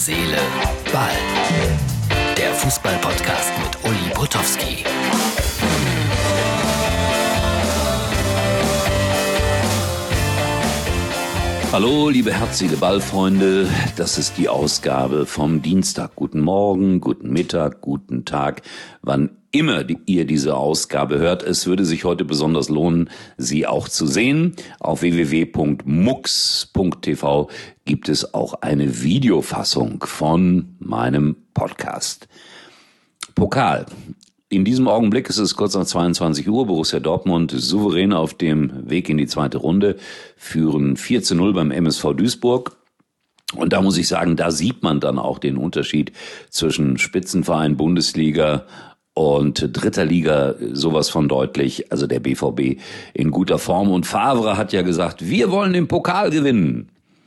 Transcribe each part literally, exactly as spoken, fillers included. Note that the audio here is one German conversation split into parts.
Seele, Ball. Der Fußball-Podcast mit Uli Potowski. Hallo, liebe Herz, Seele, Ball-Freunde. Das ist die Ausgabe vom Dienstag. Guten Morgen, guten Mittag, guten Tag, wann immer ihr diese Ausgabe hört. Es würde sich heute besonders lohnen, sie auch zu sehen. Auf w w w punkt mux punkt t v gibt es auch eine Videofassung von meinem Podcast. Pokal. In diesem Augenblick ist es kurz nach zweiundzwanzig Uhr. Borussia Dortmund souverän auf dem Weg in die zweite Runde, führen vier zu null beim M S V Duisburg. Und da muss ich sagen, da sieht man dann auch den Unterschied zwischen Spitzenverein, Bundesliga und dritter Liga sowas von deutlich. Also der B V B in guter Form. Und Favre hat ja gesagt, wir wollen den Pokal gewinnen.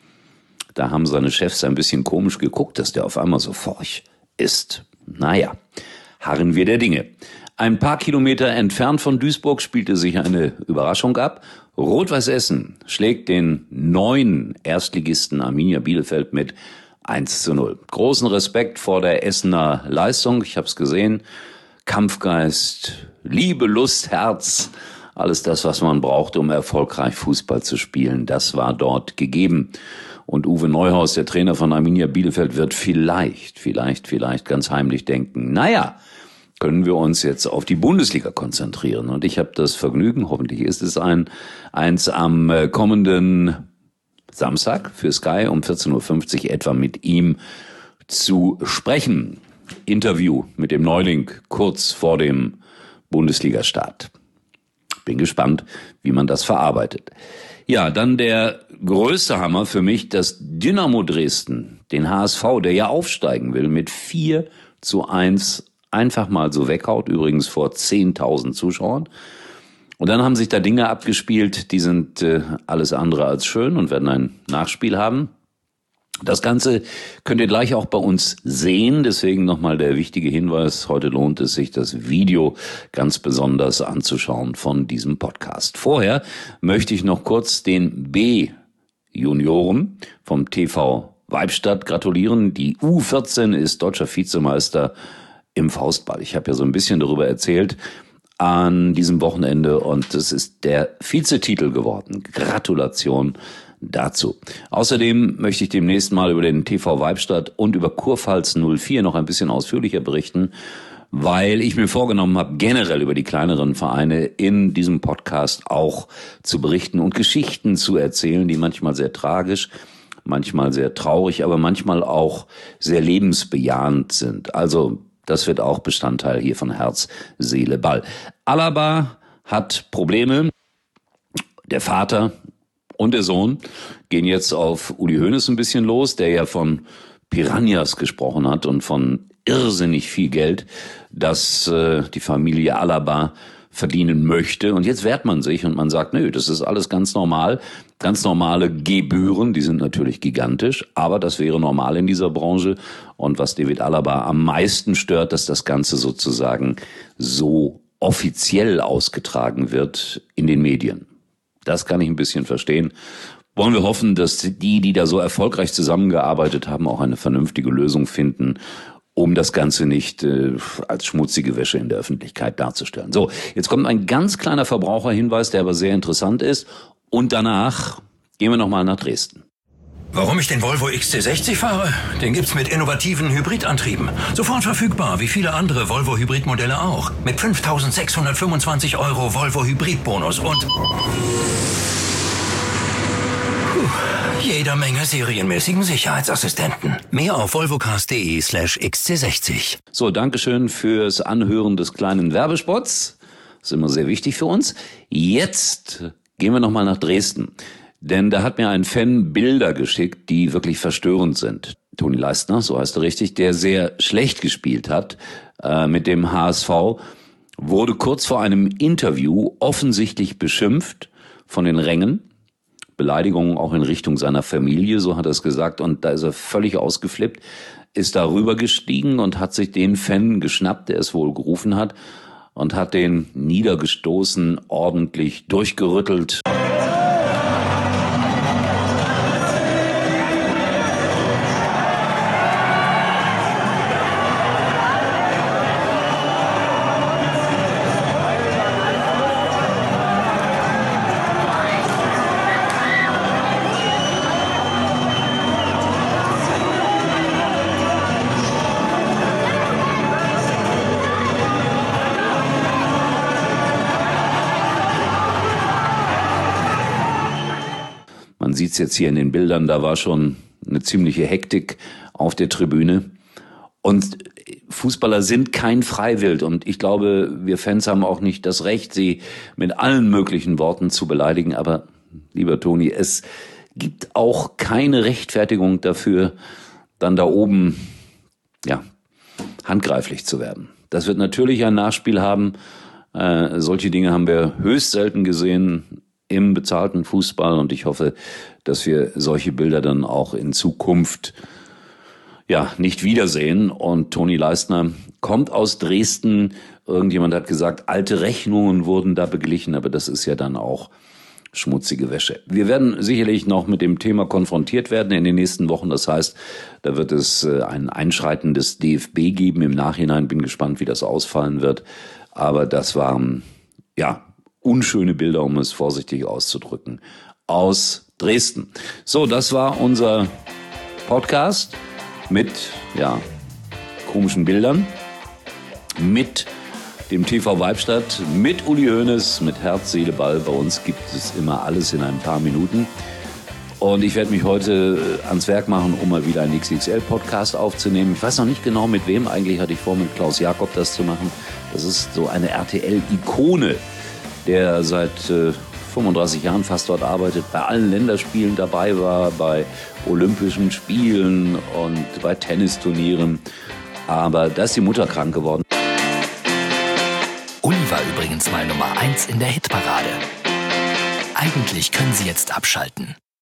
Da haben seine Chefs ein bisschen komisch geguckt, dass der auf einmal so forch ist. Naja, harren wir der Dinge. Ein paar Kilometer entfernt von Duisburg spielte sich eine Überraschung ab. Rot-Weiß Essen schlägt den neuen Erstligisten Arminia Bielefeld mit eins zu null. Großen Respekt vor der Essener Leistung. Ich habe es gesehen. Kampfgeist, Liebe, Lust, Herz, alles das, was man braucht, um erfolgreich Fußball zu spielen, das war dort gegeben. Und Uwe Neuhaus, der Trainer von Arminia Bielefeld, wird vielleicht, vielleicht, vielleicht ganz heimlich denken, naja, können wir uns jetzt auf die Bundesliga konzentrieren. Und ich habe das Vergnügen, hoffentlich ist es ein, eins am kommenden Samstag für Sky um vierzehn Uhr fünfzig etwa mit ihm zu sprechen. Interview mit dem Neuling kurz vor dem Bundesliga-Start. Bin gespannt, wie man das verarbeitet. Ja, dann der größte Hammer für mich, dass Dynamo Dresden den H S V, der ja aufsteigen will, mit vier zu eins einfach mal so weghaut, übrigens vor zehntausend Zuschauern. Und dann haben sich da Dinge abgespielt, die sind äh, alles andere als schön und werden ein Nachspiel haben. Das Ganze könnt ihr gleich auch bei uns sehen, deswegen nochmal der wichtige Hinweis, heute lohnt es sich, das Video ganz besonders anzuschauen von diesem Podcast. Vorher möchte ich noch kurz den B-Junioren vom T V Weibstadt gratulieren. Die U vierzehn ist deutscher Vizemeister im Faustball. Ich habe ja so ein bisschen darüber erzählt an diesem Wochenende und es ist der Vizetitel geworden. Gratulation dazu. Außerdem möchte ich demnächst mal über den T V Weibstadt und über Kurpfalz null vier noch ein bisschen ausführlicher berichten, weil ich mir vorgenommen habe, generell über die kleineren Vereine in diesem Podcast auch zu berichten und Geschichten zu erzählen, die manchmal sehr tragisch, manchmal sehr traurig, aber manchmal auch sehr lebensbejahend sind. Also das wird auch Bestandteil hier von Herz, Seele, Ball. Alaba hat Probleme. Der Vater und der Sohn gehen jetzt auf Uli Hoeneß ein bisschen los, der ja von Piranhas gesprochen hat und von irrsinnig viel Geld, das äh, die Familie Alaba verdienen möchte. Und jetzt wehrt man sich und man sagt, nö, das ist alles ganz normal. Ganz normale Gebühren, die sind natürlich gigantisch, aber das wäre normal in dieser Branche. Und was David Alaba am meisten stört, dass das Ganze sozusagen so offiziell ausgetragen wird in den Medien. Das kann ich ein bisschen verstehen. Wollen wir hoffen, dass die, die da so erfolgreich zusammengearbeitet haben, auch eine vernünftige Lösung finden, um das Ganze nicht äh, als schmutzige Wäsche in der Öffentlichkeit darzustellen. So, jetzt kommt ein ganz kleiner Verbraucherhinweis, der aber sehr interessant ist. Und danach gehen wir nochmal nach Dresden. Warum ich den Volvo X C sechzig fahre? Den gibt's mit innovativen Hybridantrieben. Sofort verfügbar, wie viele andere Volvo-Hybridmodelle auch. Mit fünftausendsechshundertfünfundzwanzig Euro Volvo Hybridbonus und puh, jeder Menge serienmäßigen Sicherheitsassistenten. Mehr auf volvocars.de slash xc60. So, Dankeschön fürs Anhören des kleinen Werbespots. Das ist immer sehr wichtig für uns. Jetzt gehen wir nochmal nach Dresden. Denn da hat mir ein Fan Bilder geschickt, die wirklich verstörend sind. Toni Leistner, so heißt er richtig, der sehr schlecht gespielt hat äh, mit dem H S V, wurde kurz vor einem Interview offensichtlich beschimpft von den Rängen. Beleidigungen auch in Richtung seiner Familie, so hat er es gesagt. Und da ist er völlig ausgeflippt, ist darüber gestiegen und hat sich den Fan geschnappt, der es wohl gerufen hat, und hat den niedergestoßen, ordentlich durchgerüttelt. sieht's jetzt hier in den Bildern, da war schon eine ziemliche Hektik auf der Tribüne. Und Fußballer sind kein Freiwild und ich glaube, wir Fans haben auch nicht das Recht, sie mit allen möglichen Worten zu beleidigen. Aber, lieber Toni, es gibt auch keine Rechtfertigung dafür, dann da oben, ja, handgreiflich zu werden. Das wird natürlich ein Nachspiel haben. Äh, solche Dinge haben wir höchst selten gesehen im bezahlten Fußball und ich hoffe, dass wir solche Bilder dann auch in Zukunft ja nicht wiedersehen. Und Toni Leistner kommt aus Dresden. Irgendjemand hat gesagt, alte Rechnungen wurden da beglichen, aber das ist ja dann auch schmutzige Wäsche. Wir werden sicherlich noch mit dem Thema konfrontiert werden in den nächsten Wochen. Das heißt, da wird es ein Einschreiten des D F B geben. Im Nachhinein bin gespannt, wie das ausfallen wird. Aber das waren, ja, unschöne Bilder, um es vorsichtig auszudrücken, aus Dresden. So, das war unser Podcast mit, ja, komischen Bildern, mit dem T V Weibstadt, mit Uli Hoeneß, mit Herz, Seele, Ball. Bei uns gibt es immer alles in ein paar Minuten. Und ich werde mich heute ans Werk machen, um mal wieder einen X X L-Podcast aufzunehmen. Ich weiß noch nicht genau mit wem. Eigentlich hatte ich vor, mit Klaus Jakob das zu machen. Das ist so eine R T L-Ikone, der seit äh, fünfunddreißig Jahren fast dort arbeitet, bei allen Länderspielen dabei war, bei Olympischen Spielen und bei Tennisturnieren. Aber da ist die Mutter krank geworden. Uli war übrigens mal Nummer eins in der Hitparade. Eigentlich können Sie jetzt abschalten.